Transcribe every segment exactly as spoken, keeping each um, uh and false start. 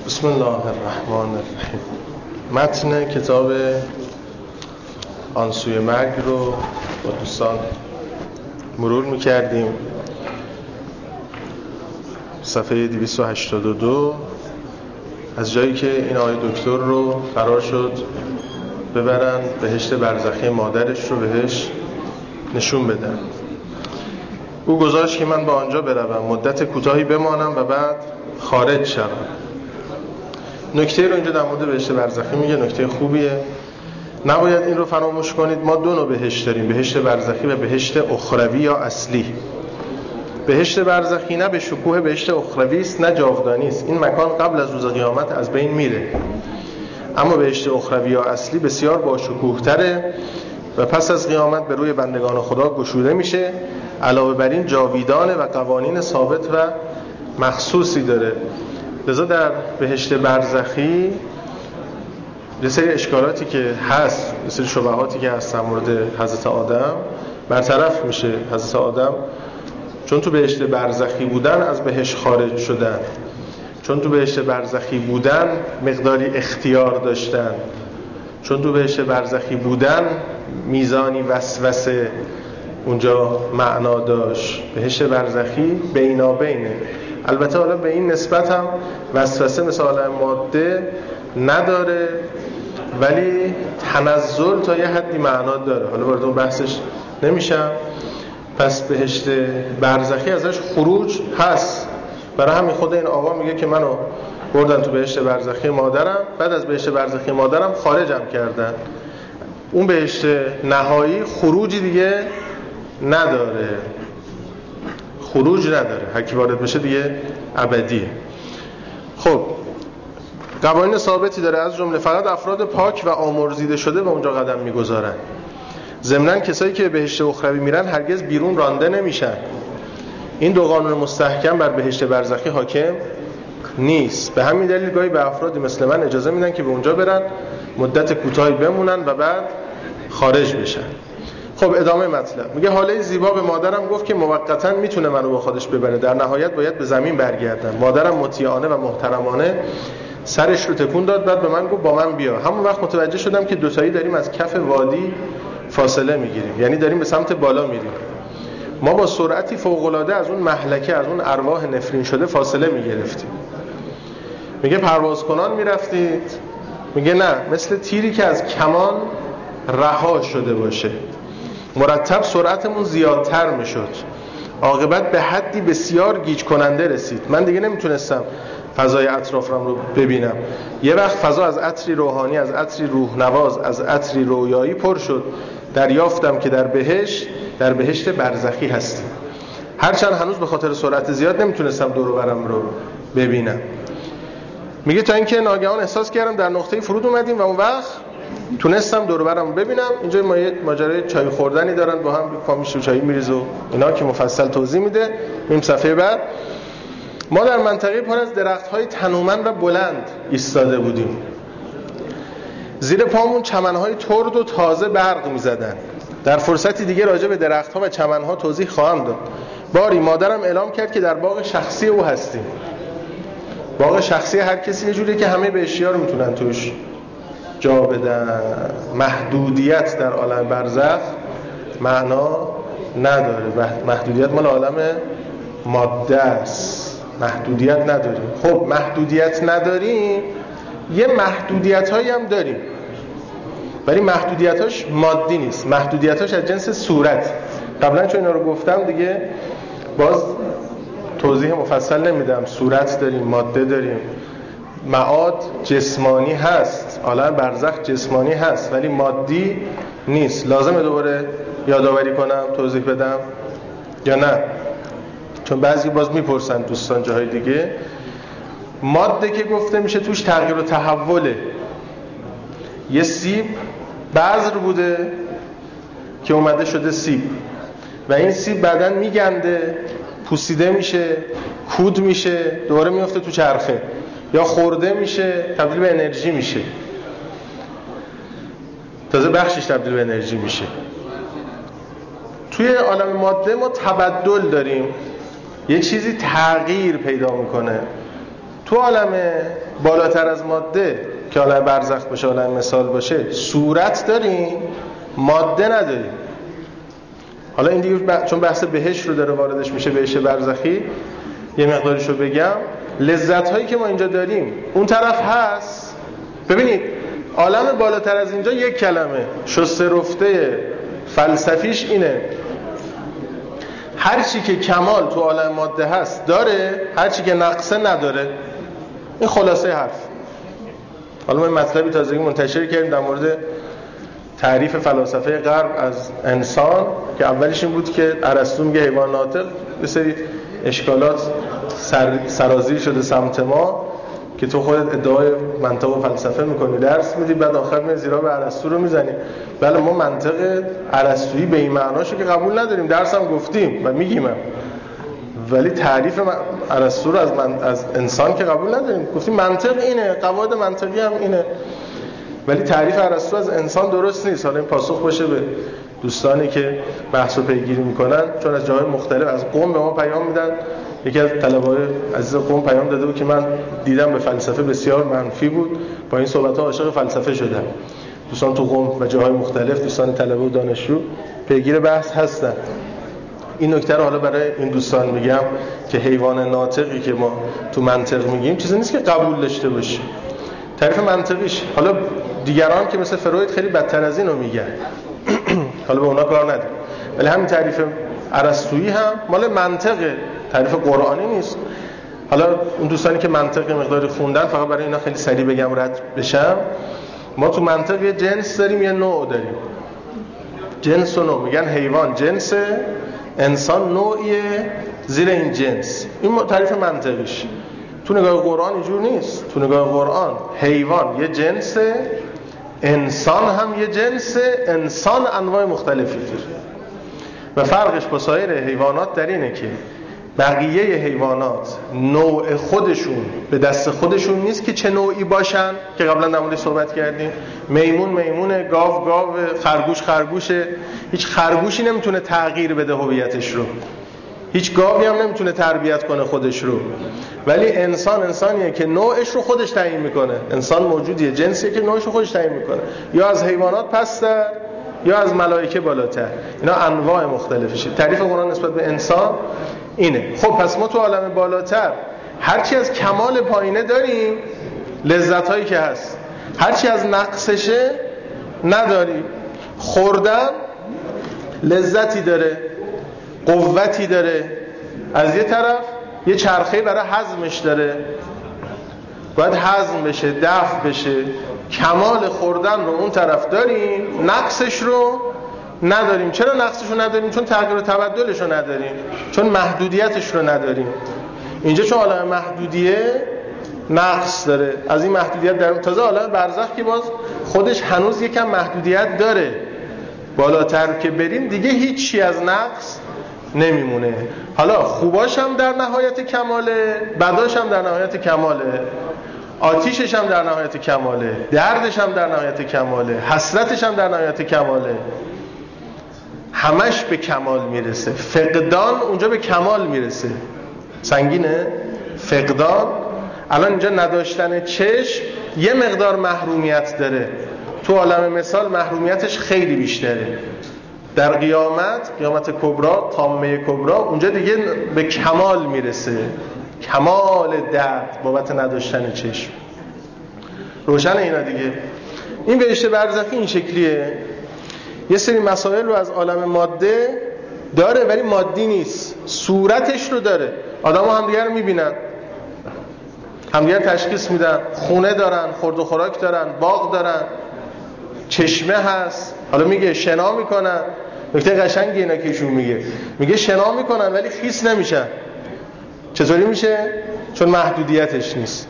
بسم الله الرحمن الرحیم. متن کتاب آن سوی مرگ رو با دوستان مرور می‌کردیم. صفحه دویست و هشتاد و دو از جایی که این آقای دکتر رو قرار شد ببرن بهشت برزخی مادرش رو بهش نشون بدن. او گذاشت که من با آنجا بروم، مدت کوتاهی بمانم و بعد خارج شوم. نکته رو اینجا در مورد بهشت برزخی میگه، نکته خوبیه، نباید این رو فراموش کنید. ما دو نوع بهشت داریم، بهشت برزخی و بهشت اخروی یا اصلی. بهشت برزخی نه به شکوه بهشت اخروی است نه جاودانی است، این مکان قبل از روز قیامت از بین میره. اما بهشت اخروی یا اصلی بسیار با شکوه تره و پس از قیامت به روی بندگان خدا گشوده میشه. علاوه بر این جاویدانه و قوانین ثابت و مخصوصی داره. لذا در بهشت برزخی یه سری اشکالاتی که هست، یه سری شبهاتی که هست در مورد حضرت آدم برطرف میشه. حضرت آدم چون تو بهشت برزخی بودن از بهشت خارج شدن، چون تو بهشت برزخی بودن مقداری اختیار داشتن، چون تو بهشت برزخی بودن میزانی وسوسه اونجا معنا داشت. بهشت برزخی بینابینه. البته حالا به این نسبت هم وسوسه مثل عالم ماده نداره، ولی تنزل تا یه حدی معنا داره. حالا وارد اون بحثش نمیشم. پس بهشت برزخی ازش خروج هست. برای همین خود این آقا میگه که منو بردن تو بهشت برزخی مادرم، بعد از بهشت برزخی مادرم خارجم کردن. اون بهشت نهایی خروجی دیگه نداره، خروج نداره، هر کی وارد بشه دیگه ابدیه. خب قوانین ثابتی داره، از جمله فقط افراد پاک و آمرزیده شده به اونجا قدم میگذارن. ضمناً کسایی که بهشت اخروی میرن هرگز بیرون رانده نمیشن. این دو قانون مستحکم بر بهشت برزخی حاکم نیست. به همین دلیل گاهی به افرادی مثل من اجازه میدن که به اونجا برن، مدت کوتاهی بمونن و بعد خارج بشن. خب ادامه مطلب میگه حاله زیبا به مادرم گفت که موقتاً میتونه منو با خودش ببره، در نهایت باید به زمین برگردم. مادرم مطیعانه و محترمانه سرش رو تکون داد، بعد به من گفت با من بیا. همون وقت متوجه شدم که دوتایی داریم از کف وادی فاصله میگیریم، یعنی داریم به سمت بالا میریم. ما با سرعتی فوق‌العاده از اون مهلکه، از اون ارواح نفرین شده فاصله میگرفتیم. میگه پرواز کنان میرفتید؟ میگه نه، مثل تیری که از کمان رها شده باشه. مرتب سرعتمون زیادتر میشد، عاقبت به حدی بسیار گیج کننده رسید. من دیگه نمیتونستم فضای اطرافم رو ببینم. یه وقت فضا از عطری روحانی، از عطری روح نواز، از عطری رویایی پر شد. دریافتم که در بهشت، در بهشت برزخی هستیم. هرچند هنوز به خاطر سرعت زیاد نمیتونستم دور و برم رو ببینم. میگه تا اینکه ناگهان احساس کردم در نقطه‌ای فرود اومدیم و اون وقت تونستم دور و برم رو ببینم. اینجا ماجرای چای خوردنی دارن، با هم پا میشه چای میریز و اینا که مفصل توضیح میده. این صفحه بعد ما در منطقه پر از درخت‌های تنومند و بلند ایستاده بودیم. زیر پامون چمن‌های ترد و تازه برق می‌زدن. در فرصتی دیگه راجع به درخت‌ها و چمن‌ها توضیح خواهم داد. باری مادرم اعلام کرد که در باغ شخصی او هستیم. باغ شخصی هر کسی یه جوریه که همه بهشتی‌ها رو میتونن توش جا بدن. محدودیت در عالم برزخ معنا نداره. محدودیت مال عالم ماده است. محدودیت نداریم. خب محدودیت نداریم، یه محدودیت‌هایی هم داریم، ولی محدودیت‌هاش مادی نیست، محدودیت‌هاش از جنس صورت. قبلا چون اینا رو گفتم دیگه باز توضیح مفصل نمیدم. صورت داریم، ماده داریم، معاد جسمانی هست، عالم برزخ جسمانی هست ولی مادی نیست. لازمه دوباره یادآوری کنم، توضیح بدم یا نه؟ چون بعضی باز میپرسن دوستان جاهای دیگه. ماده که گفته میشه توش تغییر و تحوله. یه سیب بذر بوده که اومده شده سیب و این سیب بعداً میگنده، پوسیده میشه، کود میشه، دوباره میفته تو چرخه، یا خورده میشه تبدیل به انرژی میشه، تازه بخشش تبدیل به انرژی میشه. توی عالم ماده ما تبدل داریم، یه چیزی تغییر پیدا میکنه. تو عالم بالاتر از ماده که عالم برزخ باشه، عالم مثال باشه، صورت داریم، ماده نداریم. حالا این دیگه ب... چون بحث بهشت رو داره واردش میشه، بهشت برزخی، یه مقدارش رو بگم. لذت هایی که ما اینجا داریم اون طرف هست. ببینید عالم بالاتر از اینجا یک کلمه شسته رفته فلسفیش اینه: هر چی که کمال تو عالم ماده هست داره، هر چی که نقصه نداره. این خلاصه حرف. حالا ما مطلبی تازگی منتشر کردیم در مورد تعریف فلاسفه غرب از انسان که اولش این بود که ارسطو میگه حیوان ناطق، به سری اشکالات سر، سرازیر شده سمت ما که تو خودت ادعای منطق و فلسفه میکنی، درس میدی، بعد آخر میای زیرا به ارسطو رو میزنی. بله ما منطق ارسطویی به این معناشو که قبول نداریم، درس هم گفتیم و میگیم، ولی تعریف ارسطو رو از من از انسان که قبول نداریم. گفتیم منطق اینه، قواعد منطقی هم اینه، ولی تعریف ارسطو از انسان درست نیست. حالا این پاسخ باشه به دوستانی که بحث رو پیگیری میکنن، چون از جاهای مختلف از قم به ما پیام میدن. یکی از طلبه‌های عزیز قم پیام داده بود که من دیدم به فلسفه بسیار منفی بود، با این صحبت‌ها عاشق فلسفه شدم. دوستان تو قم و جاهای مختلف، دوستان طلبه و دانشجو پیگیر بحث هستن. این نکته رو حالا برای این دوستان میگم که حیوان ناطقی که ما تو منطق میگیم چیزی نیست که قبول داشته باشیم. تعریف منطقیش، حالا دیگران که مثل فروید خیلی بدتر از اینو میگن، حالا به اونا کار نداریم، ولی همین تعریف ارسطویی هم مال منطقه، تعریف قرآنی نیست. حالا اون دوستانی که منطق مقداری خوندن، فقط برای اینا خیلی سریع بگم رد بشم، ما تو منطق یه جنس داریم، یه نوع داریم. جنس و نوع، میگن حیوان جنسه، انسان نوعیه زیر این جنس. این تعریف منطقیش. تو نگاه قرآن اینجور نیست. تو نگاه قرآن حیوان یه جنسه، انسان هم یه جنسه، انسان انواع مختلفی داره و فرقش با سایر حیوانات در اینه که بقیه حیوانات نوع خودشون به دست خودشون نیست که چه نوعی باشن، که قبلا در موردش صحبت کردیم. میمون میمونه، گاو گاو، خرگوش خرگوشه. هیچ خرگوشی نمیتونه تغییر بده هویتش رو، هیچ گاوی هم نمیتونه تربیت کنه خودش رو. ولی انسان انسانیه که نوعش رو خودش تعیین میکنه. انسان موجودیه، جنسیه که نوعش رو خودش تعیین میکنه، یا از حیوانات پستر یا از ملائکه بالاتر. اینا انواع مختلفشه. تعریف قرآن نسبت به انسان اینه. خب پس ما تو عالم بالاتر هرچی از کمال پایینه داریم، لذت هایی که هست، هرچی از نقصشه نداریم. خوردن لذتی داره، قوتی داره، از یه طرف یه چرخه برای هضمش داره، باید هضم بشه، دفع بشه. کمال خوردن رو اون طرف داریم، نقصش رو نداریم. چرا نقصش رو نداریم؟ چون تغییر و تبدلش رو نداریم، چون محدودیتش رو نداریم. اینجا چون عالم محدودیه نقص داره، از این محدودیت در تازه عالم برزخ که باز خودش هنوز یکم محدودیت داره. بالاتر که بریم دیگه هیچی از نقص نمیمونه. حالا خوباش هم در نهایت کماله، بداش هم در نهایت کماله، آتیشش هم در نهایت کماله، دردش هم در نهایت کماله، حسرتش هم در نهایت کماله. همش به کمال میرسه. فقدان اونجا به کمال میرسه. سنگینه فقدان. الان اینجا نداشتن چشم یه مقدار محرومیت داره، تو عالم مثال محرومیتش خیلی بیشتره. در قیامت، قیامت کبرا، طامه کبرا، اونجا دیگه به کمال میرسه، کمال درد بابت نداشتن چشم. روشن اینا دیگه. این بهشت برزخی این شکلیه. یه سری مسائل رو از عالم ماده داره ولی مادی نیست، صورتش رو داره. آدم ها همدیگر رو میبینن، همدیگر تشخیص میدن، خونه دارن، خورد و خوراک دارن، باغ دارن، چشمه هست. حالا میگه شنا میکنن. نکته قشنگی اینا که ایشون میگه، میگه شنا میکنن ولی خیس نمیشن. چطوری میشه؟ چون محدودیتش نیست.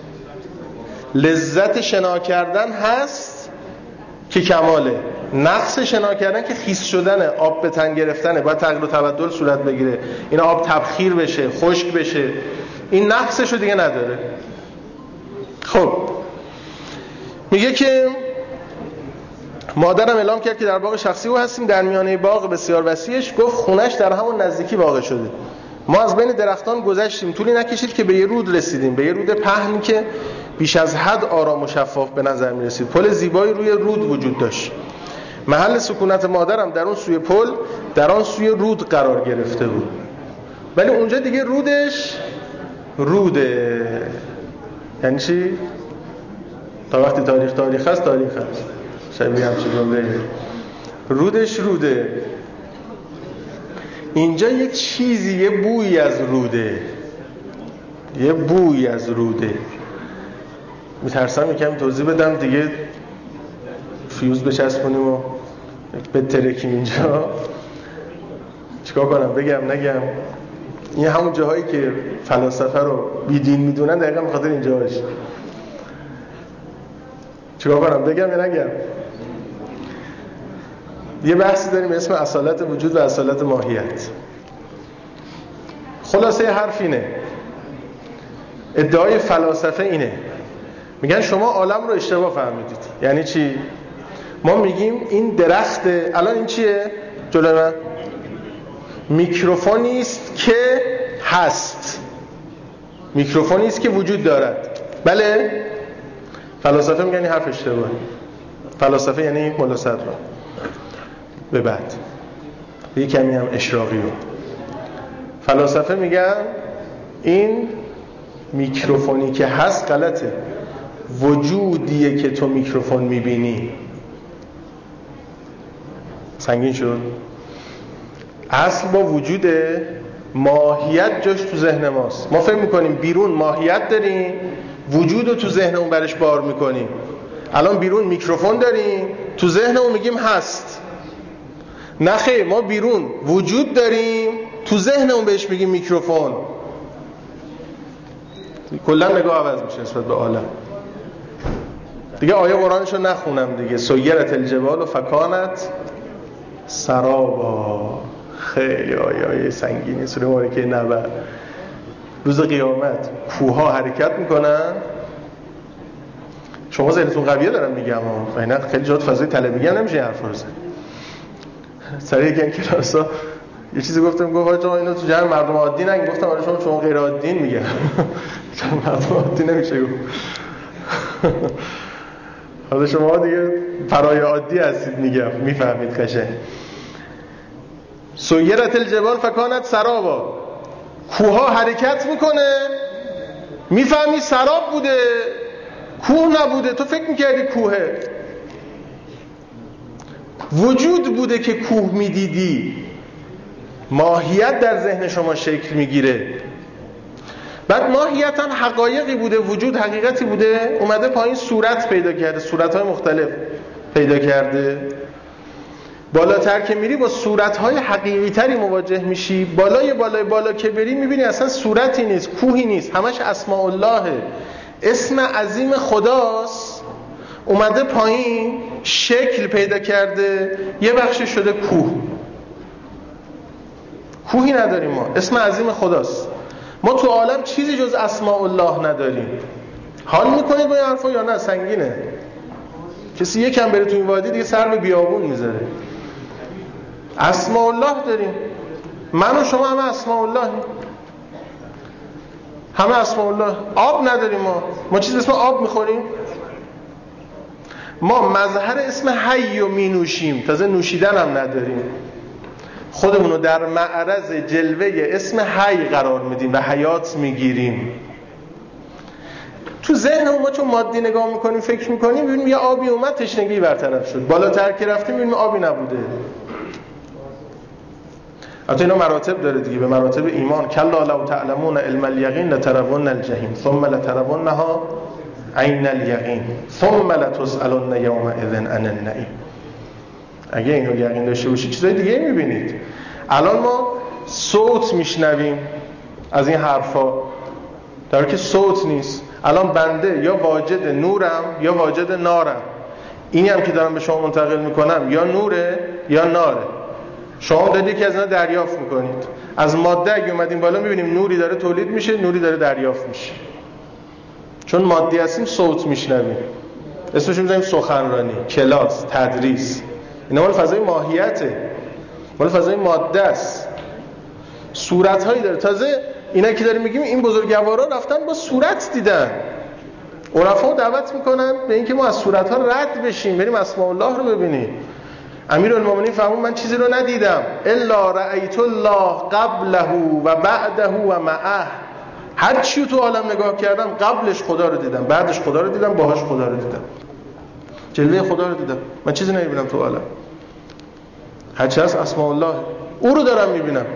لذت شنا کردن هست که کماله، نقص شنا کردن که خیس شدنه، آب به تن گرفتنه، باید تغییر و تبدل صورت بگیره، این آب تبخیر بشه، خشک بشه. این نقصشو دیگه نداره. خب میگه که مادرم اعلام کرد که در باغ شخصی او هستیم، در میانه باغ بسیار وسیعش. گفت خونش در همون نزدیکی واقع شده. ما از بین درختان گذشتیم، طولی نکشید که به یه رود رسیدیم، به یه رود پهنی که بیش از حد آرام و شفاف به نظر می رسید. پل زیبایی روی رود وجود داشت. محل سکونت مادرم در اون سوی پل، در آن سوی رود قرار گرفته بود. ولی اونجا دیگه رودش روده. یعنی چی؟ تا وقتی تاریخ تاریخ هست تاریخ هست. شبیه همچین جمله. رودش روده. اینجا یک چیزی، یه بویی از روده، یه بویی از روده. میترسم یکم توضیح بدم دیگه فیوز بچسبونیم و بترکیم اینجا. چیکار کنم؟ بگم نگم؟ این همون جاهایی که فلاسفه رو بیدین میدونن دقیقا بخاطر اینجا باشه. چیکار کنم؟ بگم یا نگم؟ یه بحثی داریم اسم اصالت وجود و اصالت ماهیت. خلاصه حرف اینه، ادعای فلاسفه اینه، میگن شما عالم رو اشتباه فهمیدید. یعنی چی؟ ما میگیم این درخته، الان این چیه؟ جلوی من میکروفونی است که هست، میکروفونی است که وجود دارد. بله؟ فلاسفه میگن این حرف اشتباهه. فلاسفه یعنی ملا صدرا. به بعد یه کمی هم اشراقی رو. فلاسفه میگن این میکروفونی که هست غلطه، وجودیه که تو میکروفون میبینی. سنگین شد؟ اصل با وجوده، ماهیت جاش تو ذهن ماست. ما فکر میکنیم بیرون ماهیت داریم، وجود رو تو ذهنمون برش بار میکنیم. الان بیرون میکروفون داریم، تو ذهنمون میگیم هست. نه خیر، ما بیرون وجود داریم، تو ذهنمون بهش میگیم میکروفون. کلا نگاه عوض میشه نسبت به عالم. دیگه آیه قرآنشو نخونم دیگه. سیرت الجبال و فکانت سرابا. خیلی آیه آیه سنگینی. سوره مبارکه نبأ. روز قیامت کوها حرکت میکنن. شما ذهنتون قویه دارم میگم ها، اینا خیلی جات فضای طلبیگی هم نمیشه این حرفا رو زد. سریع یکی این کلاسا یه چیزی گفتم، گفت آقا اینا تو جمع مردم عادی نگین. گفتم آره شما شما غیر عادی میگن. مردم عادی نمیشه گفت. حالا شما دیگه فرای عادی هستید میگم، میفهمید قشنگ. سیرت الجبال فکانت سرابا. کوها حرکت میکنه، میفهمی سراب بوده، کوه نبوده. تو فکر میکردی کوهه، وجود بوده که کوه میدیدی. ماهیت در ذهن شما شکل میگیره. بعد ماهیتا حقایقی بوده، وجود حقیقتی بوده، اومده پایین صورت پیدا کرده، صورتهای مختلف پیدا کرده. بالاتر که میری با صورتهای حقیقی تری مواجه میشی. بالای بالای بالا که بری میبینی اصلا صورتی نیست، کوهی نیست، همش اسماء اللهه، اسم عظیم خداست. اومده پایین شکل پیدا کرده، یه بخشی شده کوه. کوهی نداریم ما، اسم عظیم خداست. ما تو عالم چیزی جز اسماء الله نداریم. حال میکنید با این حرفا یا نه؟ سنگینه. کسی یکم بره تو این وادی دیگه سر به بیابون میذاره. اسماء الله داریم، من و شما همه اسماء الله، همه اسماء الله. آب نداریم ما. ما چیز اسم آب میخوریم؟ ما مظهر اسم حی و می نوشیم، تازه نوشیدن هم نداریم. خودمونو در معرض جلوه اسم حی قرار میدیم و حیات میگیریم. تو ذهن ما چون مادی نگاه میکنیم، فکر میکنیم، ببینیم یه آبی اومد تشنگی برطرف شد. بالاتر که رفتیم ببینیم آبی نبوده. حتی اینا مراتب داره دیگه، به مراتب ایمان. کلا لو تعلمون علم الیقین لترون الجحیم ثم لترونها عین الیقین ثم لتسألن یومئذ عن النعیم. اگه اینو یقین داشته باشید چیزای دیگه میبینید. الان ما صوت میشنویم از این حرفا، در حالی که صوت نیست. الان بنده یا واجد نورم یا واجد نارم. اینی هم که دارم به شما منتقل میکنم یا نوره یا ناره. شما دارید یکی از اینا دریافت میکنید. از ماده اگه اومدیم بالا میبینیم نوری داره تولید میشه، نوری داره دریافت میشه. چون مادی هستیم صوت میشنویم. اسمش میذاریم سخنرانی، کلاس، تدریس. اینا مال فضای ماهیته، مال فضای ماده است. صورت هایی داره. تازه اینا که داریم میگیم این بزرگوارا رفتن با صورت دیدن. عرفا دعوت میکنن به اینکه ما از صورت‌ها رد بشیم، بریم اسماء الله رو ببینیم. امیرالمومنین فرمود من چیزی رو ندیدم الا رأیت الله قبله و بعده و معه. هر چی تو عالم نگاه کردم قبلش خدا رو دیدم، بعدش خدا رو دیدم، باهاش خدا رو دیدم، جلوه خدا رو دیدم. من چیزی نمیبینم تو عالم، هر چی هست اسماء الله، او رو دارم میبینم.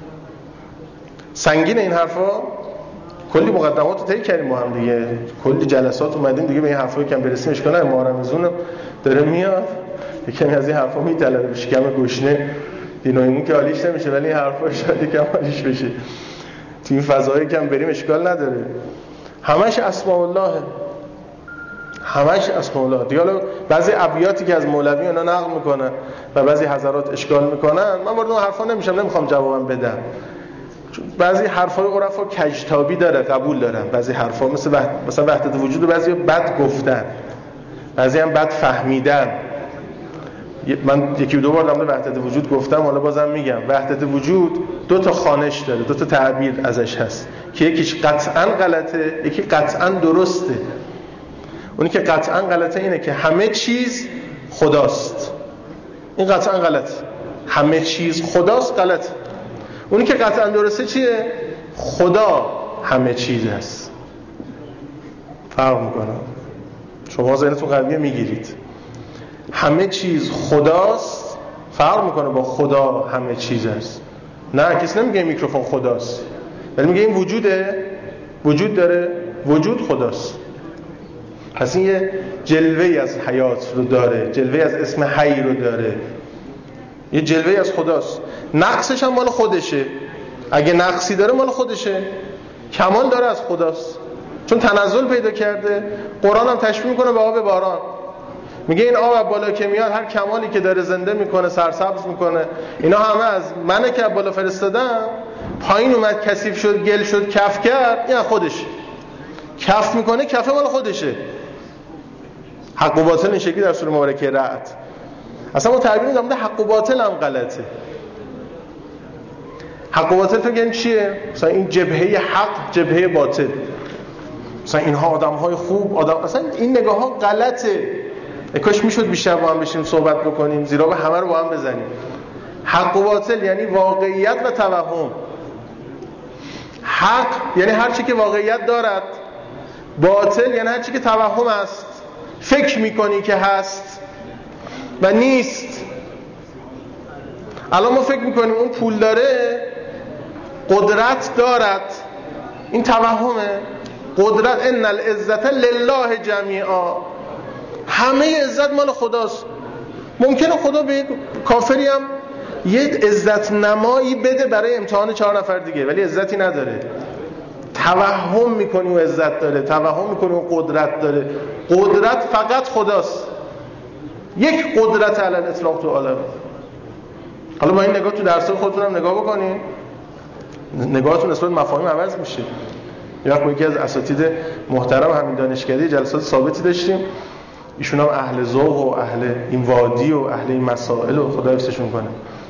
سنگین این حرفا. کلی مقدمات رو طی کردیم با هم دیگه، کلی جلسات اومدیم دیگه، به این حرفا یکم برسیم اشکال نداره. ماه رمضان داره میاد، یکم از این حرفا میطلبه، بشه کم گشنه دینایمون که حالیش نمیشه، ولی این حرفا شاید یکم حالیش بشه. تو این فضایی کم بریم اشکال نداره. همش اسماء الله، همش اسماء الله. دیگه حالا بعضی ابیاتی که از مولوی اونا نقل میکنن و بعضی حضرات اشکال میکنن، من وارد اون حرفا نمیشم، نمیخوام جوابم بدم. بعضی حرفای عرفا کجتابی داره، قبول دارن. بعضی حرفا مثل وحد... مثلا وحدت وجود رو بعضی بد گفتن، بعضی هم بد فهمیدن. من یکی دو بار در مورد وحدت وجود گفتم، حالا بازم میگم وحدت وجود دو تا خوانش داره، دو تا تعبیر ازش هست که یکیش قطعاً غلطه، یکی قطعاً درسته. اونی که قطعاً غلطه اینه که همه چیز خداست، این قطعاً غلطه. همه چیز خداست غلطه. اونی که قطعاً درسته چیه؟ خدا همه چیز است. فرق میکنه. شما ذهنتون قویه میگیرید. همه چیز خداست فرق میکنه با خدا همه چیز است. نه کسی نمیگه میکروفون خداست، ولی میگه این وجوده، وجود داره، وجود خداست. پس این یه جلوه‌ای از حیات رو داره، جلوه‌ای از اسم حی رو داره، یه جلوه‌ای از خداست. نقصش هم مال خودشه، اگه نقصی داره مال خودشه، کمال داره از خداست، چون تنزل پیدا کرده. قرآن هم تشبیه میکنه به آب باران، میگه این آب بالا که میاد هر کمالی که داره زنده میکنه، سرسبز میکنه، اینا همه از منه که بالا فرستادم، پایین اومد کثیف شد، گل شد، کف کرد، این خودشه. کف میکنه، کفه مال خودشه. حق و باطل این شکلی در سوره مبارکه رعد. اصلا ما تعبیر می‌کنیم حق و باطل هم غلطه. حق و باطل فکر چیه؟ مثلا این جبهه حق، جبهه باطل، مثلا اینها آدم‌های خوب، آدم، اصلا این نگاه‌ها غلطه. کاش میشد بیشتر با هم بشیم صحبت بکنیم، زیرا به همه رو با هم بزنیم. حق و باطل یعنی واقعیت و توهم. حق یعنی هر چی که واقعیت دارد، باطل یعنی هر چی که توهم است، فکر میکنی که هست و نیست. الان ما فکر میکنیم اون پول داره، قدرت دارد، این توهمه. قدرت ان العزت لله جمیعا، همه عزت مال خداست. ممکنه خدا به کافری هم یه عزت نمایی بده برای امتحان چهار نفر دیگه، ولی عزتی نداره. توهم میکنی و عزت داره، توهم میکنی و قدرت داره. قدرت فقط خداست. یک قدرت علی الاطلاق تو عالم. حالا با این نگاه تو درس خودتون هم نگاه بکنین، نگاهتون نسبت به مفاهیم عوض میشه. یا با یکی از اساتید محترم همین دانشکده جلسات ثابتی داشتیم، ایشون هم اهل ذوق و اهل این وادی و اهل این مسائل و خدا حفظشون کنه.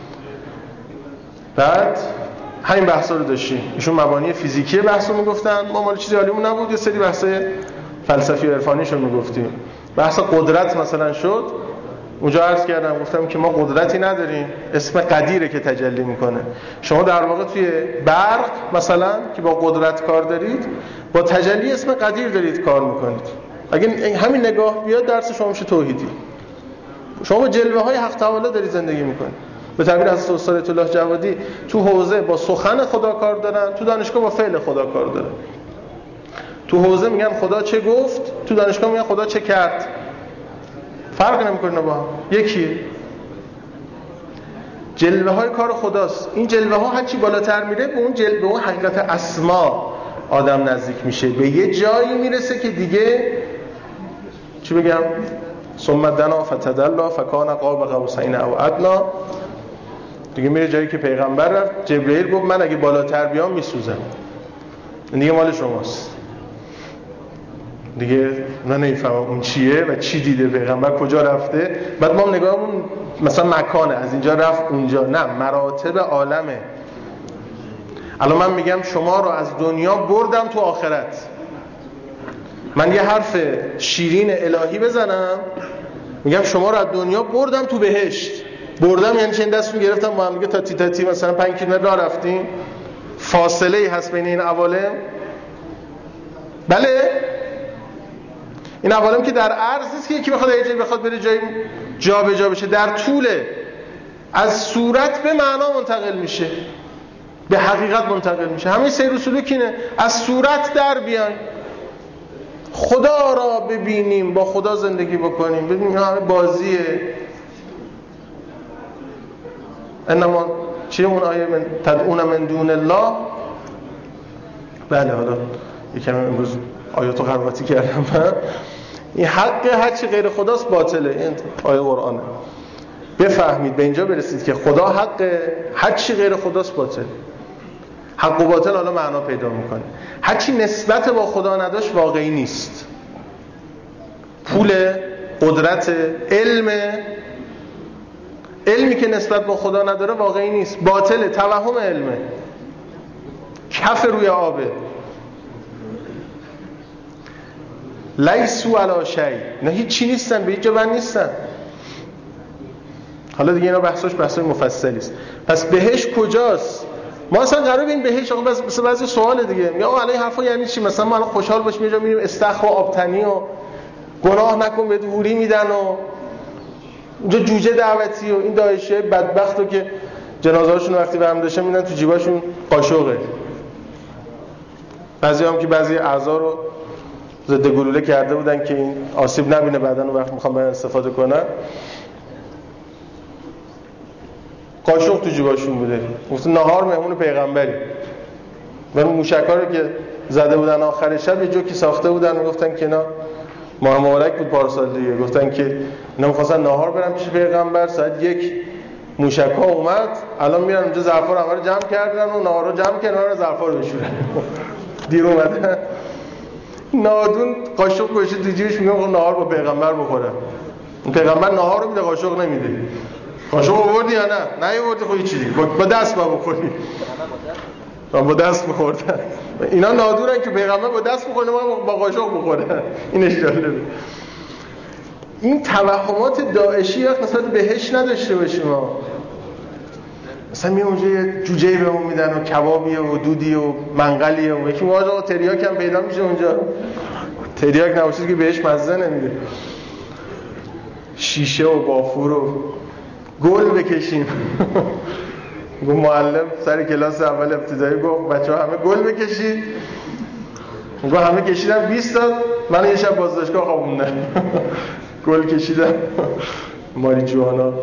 بعد همین بحثا رو داشتیم، ایشون مبانی فیزیکی بحث رو میگفتن، ما مال چیزی عالیمون نبود، یه سری بحثای فلسفی و عرفانیشون میگفتیم. بحث قدرت مثلا شد، اونجا عرض کردم گفتم که ما قدرتی نداریم، اسم قدیره که تجلی میکنه. شما در واقع توی برق مثلا که با قدرت کار دارید، با تجلی اسم قدیر دارید کار میکنید. اگه همین نگاه بیاد درس شما میشه توحیدی. شما با جلوه های حق تعالی دارید زندگی میکنید. به تعبیر از استاد آیت الله جوادی، تو حوزه با سخن خدا کار دارن، تو دانشگاه با فعل خدا کار دارن. تو حوزه میگن خدا چه گفت، تو دانشگاه میگن خدا چه کرد. فرق نمیکنه با هم، یکیه. جلوه های کار خداست. این جلوه ها هرچی بالاتر میره به اون جلوه، اون حقیقت اسما آدم نزدیک میشه، به یه جایی میرسه که دیگه چی بگم، ثم دنا فتدلا فکان قاب قوسین او ادنی، دیگه میره جایی که پیغمبر رفت. جبرئیل گفت من اگه بالاتر بیام میسوزم، دیگه مال شماست. دیگه من نمیفهمم اون چیه و چی دیده پیغمبر، کجا رفته. بعد ما نگاهمون مثلا مکانه، از اینجا رفت اونجا، نه، مراتب عالمه. الان من میگم شما رو از دنیا بردم تو آخرت، من یه حرف شیرین الهی بزنم میگم شما رو از دنیا بردم تو بهشت. بردم یعنی چه؟ دستتون گرفتم با هم دیگه تا تی تا تی مثلا پنج کیلومتر راه رفتیم، فاصله ای هست بین این عوالم. بله این عوالم که در عرض نیست که یکی بخواد یه جایی بخواد بره جایی جا به جا بشه، در طوله، از صورت به معنا منتقل میشه، به حقیقت منتقل میشه. همین سیر و سلوک اینه، از صورت در بیایم، خدا را ببینیم، با خدا زندگی بکنیم. ببینیم همه بازیه. انما چیه اون آیه من تدعون من دون الله؟ بله حالا یکم امروز آیاتو قرائتی کردم. این حق هرچی غیر خداست باطله. این آیه قرآنه. بفهمید به اینجا برسید که خدا حق، هرچی غیر خداست باطل. حق و باطل حالا معنا پیدا میکنه. هرچی نسبت با خدا نداشت واقعی نیست. پول، قدرت، علم، علمی که نسبت با خدا نداره واقعی نیست، باطله، توهم علمه، کف روی آبه. لیسو علی شیء، نه هیچ چی نیستن، به هیچ جا بند نیستن. حالا دیگه اینا بحثش بحثای مفصلی است. پس بهشت کجاست؟ ما اصلا قراره این بهشت آقا بس مثلا بعضی سوال دیگه میگه آقا الان این حرفا یعنی چی؟ مثلا ما الان خوشحال باشیم یه جا میریم استخر و آبتنی و گناه نکن به دوری میدن و اونجا جوجه دعوتی و این داعشیای بدبختو که جنازه‌هاشون وقتی برم داشتن میدن تو جیباشون قاشقه. بعضی هم که بعضی اعضا رو ضد گلوله کرده بودن که این آسیب نبینه بعدن اون وقت میخوام برن استفاده کنن، قاشق تو جیباشون بوده. گفت نهار مهمون پیغمبری. من موشکا رو که زده بودن آخر شب یه جوکی ساخته بودن، میگفتن که اینا ماه مبارک بود پارسال دیگه، گفتن که اینا می‌خواستن نهار برن پیش پیغمبر، ساعت یک موشکا اومد، الان میرن اونجا ظرفا رو همه جمع کردن و نهار رو جمع کردن و ظرفا رو بشورن. دیر اومدن نادون قاشق گوشه تو جیبش، میگم خب نهار با پیغمبر بخورم. اون پیغمبر نهار رو میده قاشق نمیده. قاشق آوردی یا نه؟ نه آوردی، خب چی دیگه با دست با بخوری. من با دست می‌خوردن. اینا نادونن که پیغمبر با دست می‌خوره ما با قاشق بخورن. اینش جالبه. این توهمات داعشی وقت مثلا بهش نداشته باشیم ما. مثلا میام اونجا یه جوجه‌ای بهمون میدن و کبابیه و دودی و منقلیه و یکی موقع تریاک هم پیدا میشه اونجا. تریاک نباشه که بهش مزه نمیده. شیشه و بافور و گل بکشیم. گفت معلم سر کلاس اول ابتدایی گفت بچه‌ها همه گل بکشید. گفت همه کشیدن بیست تا، من یه شب بازداشتگاه خوابوندم. گل کشیدم. ماری جوانا.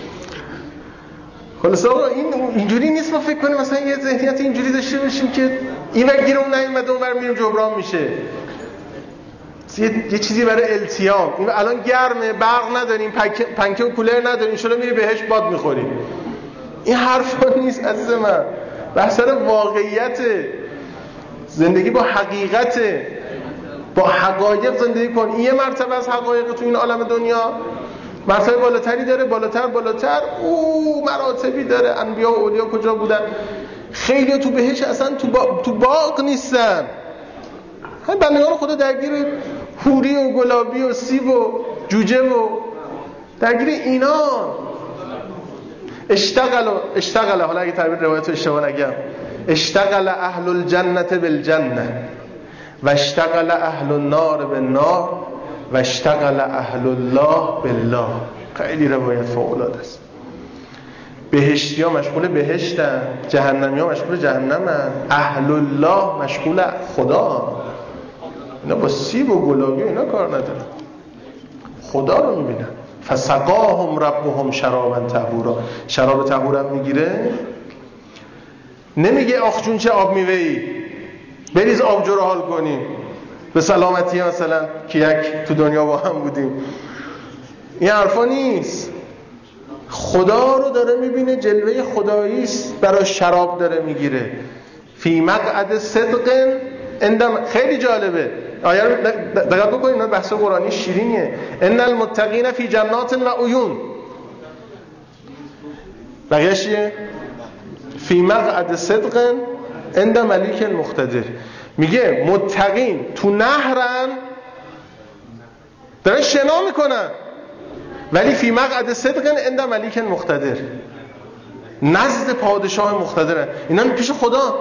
خلاص آقا این اینجوری نیست. ما فکر کنیم مثلا یه ذهنیت اینجوری داشته باشیم که این ور گیر اون نیومده اون ور میریم جبران میشه. یه, یه چیزی برای التیام. این الان گرمه، برق نداریم، پنکه, پنکه و کولر نداریم، ان شاءالله میری بهش باد میخوری. این حرفا نیست عزیز من. بحث سر واقعیت، زندگی با حقیقت، با حقایق زندگی کن. این یه مرتبه از حقایق تو این عالم دنیا، مرتبه بالاتری داره، بالاتر بالاتر او مراتبی داره. انبیا و اولیا کجا بودن؟ خیلی تو بهش اصلا تو, با... تو باغ نیستن. همین بندگان خدا درگیر حوری و گلابی و سیب و جوجه و درگیر اینا. اشتغل و اشتغل، حالا اگه تعبیر روایت رو اشتباه نگم، اشتغل اهل الجنة بالجنة و اشتغل اهل النار بالنار و اشتغل اهل الله بالله. خیلی روایت فوق‌العاده است. بهشتی ها مشغول بهشتن، جهنمی ها مشغول جهنمن، اهل الله مشغول خدا. اینا با سیب و گلابی اینا کار ندارن، خدا رو میبینن. فسقاهم ربهم شرابا طهورا. شراب طهورم میگیره، نمیگه آخ جون چه آب میوه‌ای بریز آبجو رو حال کنیم به سلامتی مثلا که یک تو دنیا با هم بودیم. این حرفا نیست. خدا رو داره میبینه، جلوه خدایی است، برای شراب داره میگیره. فی مقعد صدق اندم. خیلی جالبه آیه رو دقت بکنید، اینا بحث قرآنی شیرینیه. ان المتقین فی جنات و عیون. بقیه‌اش چیه؟ فی مقعد صدق عند ملیک مقتدر. میگه متقین تو نهرن دارن شنا میکنن، ولی فی مقعد صدق عند ملیک مقتدر، نزد پادشاه مقتدره. اینا پیش خدا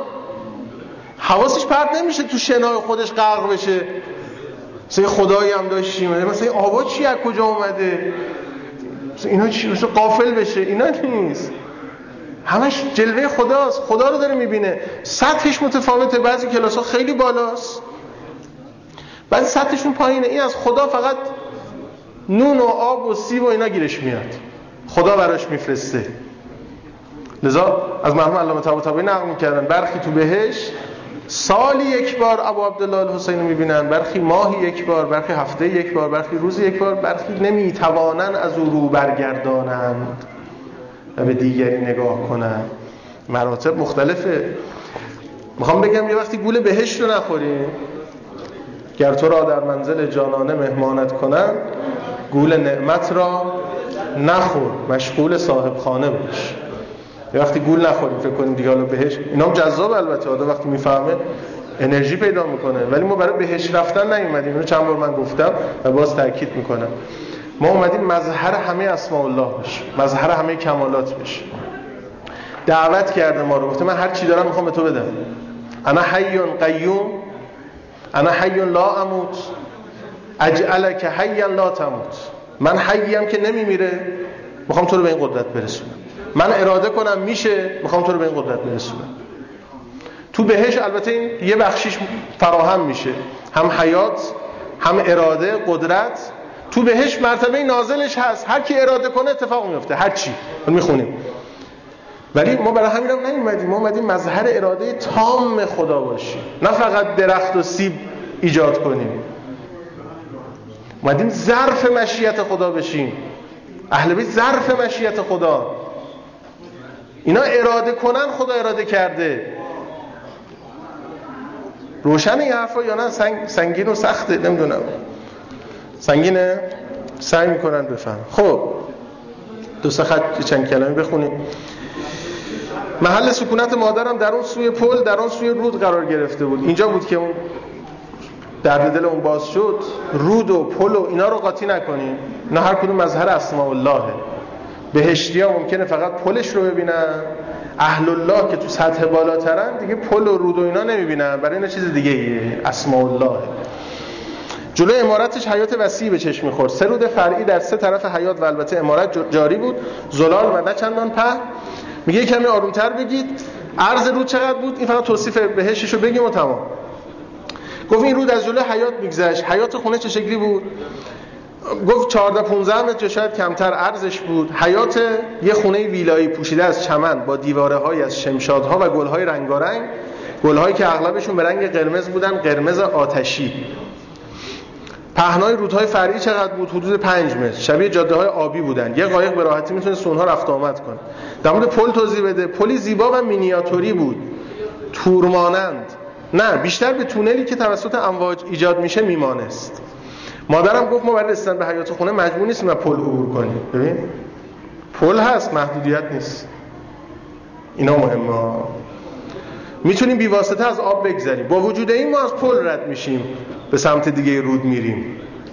حواسش پرت نمیشه تو شنای خودش غرق بشه، مثلا خدایی هم داشتیم، مثلا آوا چی از کجا اومده، مثلا اینا چی، مثلا غافل بشه. اینا نیست، همش جلوه خداست، خدا رو داره میبینه. سطحش متفاوته، بعضی کلاس‌ها خیلی بالاست، بعضی سطحشون پایینه. این از خدا فقط نون و آب و سیب و اینا گیرش میاد، خدا براش میفرسته. لذا از مرحوم علامه طباطبایی نقل می‌کردن برخی تو بهشت سالی یک بار ابو عبدالله الحسینی می‌بینن، برخی ماهی یک بار، برخی هفته یک بار، برخی روزی یک بار، برخی نمی‌توانند از او رو برگردانند و به دیگری نگاه کنند. مراتب مختلفه. میخوام بگم یه وقتی گول بهشت رو نخوریم، گر تو را در منزل جانانه مهمانت کنند، گول نعمت را نخور، مشغول صاحب خانه باش. یه وقتی گول نخوریم فکر کنیم دیگه حالا بهشت، اینا هم جذاب البته، آدم وقتی میفهمه انرژی پیدا میکنه، ولی ما برای بهشت رفتن نیومدیم. اینو چند بار من گفتم و باز تاکید میکنم، ما اومدیم مظهر همه اسماء الله بشیم، مظهر همه کمالات بشیم. دعوت کرده ما رو، گفته من هر چی دارم میخوام به تو بدم. انا حی قیوم، انا حی لا اموت، اجعلک حیا لا تموت. من حییم که نمیمیره، میخوام تو رو به این قدرت برسونم. من اراده کنم میشه، میخوام تو رو به این قدرت برسونم. تو بهش البته این یه بخشیش فراهم میشه، هم حیات، هم اراده، قدرت. تو بهش مرتبه نازلش هست، هر کی اراده کنه اتفاق میفته، هر چی میخونیم. ولی ما برای همین هم نیومدیم، ما اومدیم مظهر اراده تام خدا باشیم، نه فقط درخت و سیب ایجاد کنیم. اومدیم ظرف مشیت خدا بشیم. اهل بیت ظرف مشیت خدا، اینا اراده کنن خدا اراده کرده. روشن این حرفا یا نه؟ سنگ، سنگین و سخته، نمیدونم. سنگینه؟ سعی میکنن بفهم. خب دو سه خط چند کلمه بخونیم. محل سکونت مادرم در اون سوی پل، در اون سوی رود قرار گرفته بود. اینجا بود که اون درد دل اون باز شد. رود و پل و اینا رو قاطی نکنیم، نه هر کدوم مظهر اسماء اللهه. بهشتی ها ممکنه فقط پلش رو ببینن، اهل الله که تو سطح بالاترن دیگه پل و رود و اینا نمیبینن، برای اینا چیز دیگه ایه، اسماء الله. جلوی عمارتش حیات وسیع به چشم می‌خورد. سه رود فرعی در سه طرف حیات و البته عمارت جاری بود، زلال و نه چندان پهن. میگه کمی آرومتر بگید. عرض رود چقدر بود؟ این فقط توصیف بهشتش رو بگیم و تمام. گفت این رود از جلوی حیات میگذشت. حیات خونه چه شکلی بود؟ گفت چهارده پانزده متر یا شاید کمتر عرضش بود. حیات یه خونه ویلایی پوشیده از چمن با دیواره‌های از شمشادها و گل‌های رنگارنگ، گل‌هایی که اغلبشون به رنگ قرمز بودن، قرمز آتشی. پهنای رودهای فرعی چقدر بود؟ حدود پنج متر، شبیه جاده‌های آبی بودن. یه قایق به راحتی میتونه اونها رفت آمد کنه. در مورد پل توضیح بده. پلی زیبا و مینیاتوری بود، تورمانند، نه بیشتر به تونلی که توسط امواج ایجاد میشه میمانست. مادرم گفت ما برای رسیدن به حیات خونه مجبور نیستیم از پل عبور کنیم. ببین پل هست، محدودیت نیست. اینا مهمه. میتونیم بی واسطه از آب بگذریم. با وجود این ما از پل رد میشیم، به سمت دیگه رود میریم.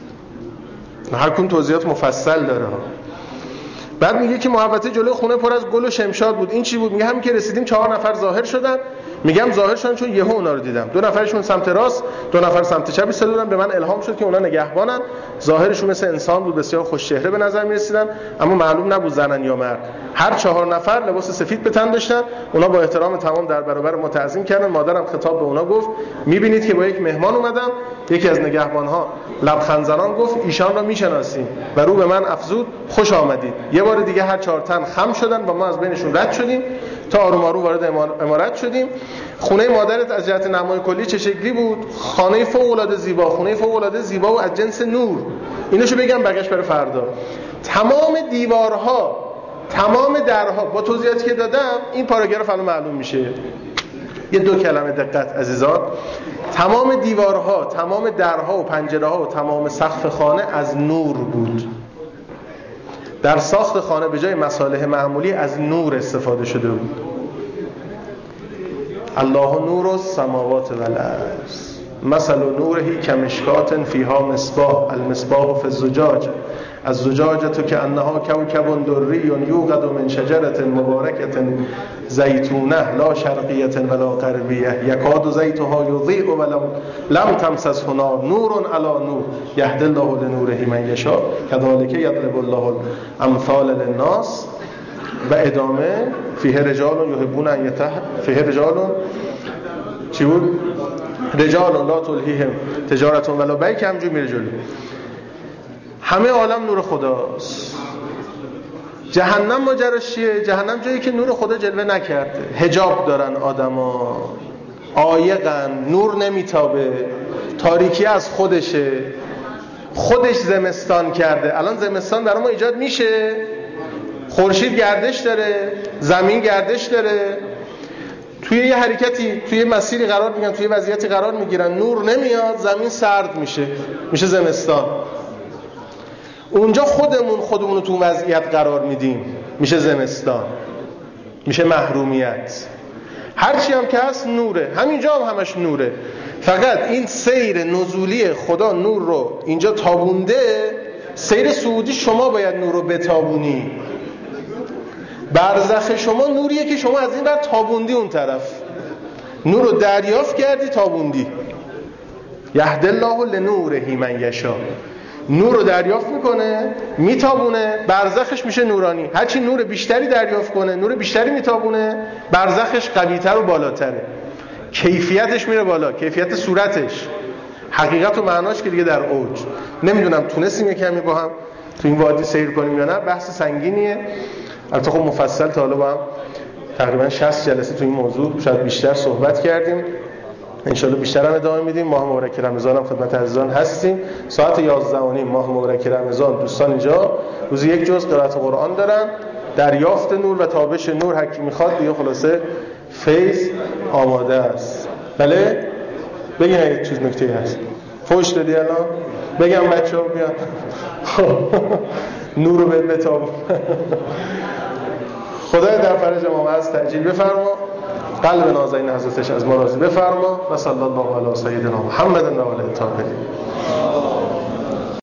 هر کدوم توضیحات مفصل داره. بعد میگه که محوطه جلوی خونه پر از گل و شمشاد بود. این چی بود؟ میگه همین که رسیدیم چهار نفر ظاهر شدن. میگم ظاهر شدن چون یهو اونا رو دیدم. دو نفرشون سمت راست، دو نفر سمت چپ ایستادن. به من الهام شد که اونا نگهبانن. ظاهرشون مثل انسان بود، بسیار خوش چهره به نظر میرسیدن، اما معلوم نبود زنن یا مرد. هر چهار نفر لباس سفید به تن داشتن. اونا با احترام تمام در برابر ما تعظیم کردن. مادرم خطاب به اونا گفت میبینید که با یک مهمان اومدم. یکی از نگهبان‌ها لبخند زنان گفت ایشان را میشناسیم و رو به من افزود خوش آمدید. یه بار دیگه هر چهار تن خم شدن و ما از بینشون رد شدیم تا آروم آروم وارد عمارت شدیم. خونه مادرت از جهت نمای کلی چه شکلی بود؟ خانه فوق العاده زیبا، خونه فوق العاده زیبا و از جنس نور. ایناشو بگم بقیش برای فردا. تمام دیوارها، تمام درها، با توضیحاتی که دادم این پاراگراف الان معلوم میشه. یه دو کلمه دقت عزیزان. تمام دیوارها، تمام درها و پنجره‌ها و تمام سقف خانه از نور بود. در ساخت خانه به جای مصالح معمولی از نور استفاده شده بود. الله نور السماوات و الارض مثل نوره کمشکات فیها مصباح المصباح فی الزجاج الزجاجة كأنها كوكب دري يوقد من شجرة مباركة زيتونة لا شرقية ولا غربية يكاد زيتها يضيء ولم لم تمسسه نار نور على نور يهدي الله لنوره من يشاء كذلك يضرب الله الأمثال للناس. و ادامه فیه رجال یحبون ان یته فیه رجال چی بود؟ رجال لا تلهیهم تجارت ولا بیع که همجور میره جلو. همه عالم نور خداست. جهنم ماجراش چیه؟ جهنم جایی که نور خدا جلوه نکرده، حجاب دارن آدما، عایقن، نور نمیتابه، تاریکی از خودشه، خودش زمستان کرده. الان زمستان برای ما ایجاد میشه، خورشید گردش داره، زمین گردش داره، توی یه حرکتی توی مسیری قرار میگیرن، توی وضعیتی قرار میگیرن، نور نمیاد، زمین سرد میشه، میشه زمستان. اونجا خودمون خودمون رو تو وضعیت قرار میدیم، میشه زمستان، میشه محرومیت. هرچی هم که هست نوره، همینجا هم همش نوره. فقط این سیر نزولی خدا نور رو اینجا تابونده، سیر صعودی شما باید نور رو بتابونی. برزخ شما نوریه که شما از این بر تابوندی، اون طرف نور رو دریافت کردی، تابوندی. یهدی الله لنوره من یشاء، نور رو دریافت میکنه، میتابونه، برزخش میشه نورانی. هرچی نور بیشتری دریافت کنه، نور بیشتری میتابونه، برزخش قوی‌تر و بالاتره، کیفیتش میره بالا، کیفیت صورتش، حقیقت و معناش که دیگه در اوج. نمیدونم تونستیم یکمی با هم تو این وادی سیر کنیم یا نه، بحث سنگینیه. البته خب مفصل تا حالا با هم تقریبا شصت جلسه تو این موضوع شاید بیشتر صحبت کردیم، انشالله بیشتر هم ادامه میدیم. ماه مبارک رمضان هم خدمت عزیزان هستیم. ساعت یازده و نیم ماه مبارک رمضان دوستان اینجا روزی یک جزء قرائت قرآن دارن. دریافت نور و تابش نور هر کی میخواد دیگه خلاصه فیض آماده است. بله بگین اگه چیز نکته‌ای هست. فوش دادی الان بگم بچه‌ها بیان نور رو بهت بتاب. خدای در فرج ما از تعجیل بفرما، قلب نازنین حضرتش از ما راضی بفرما. و صلی الله علی سیدنا محمد و علی الطاهرین.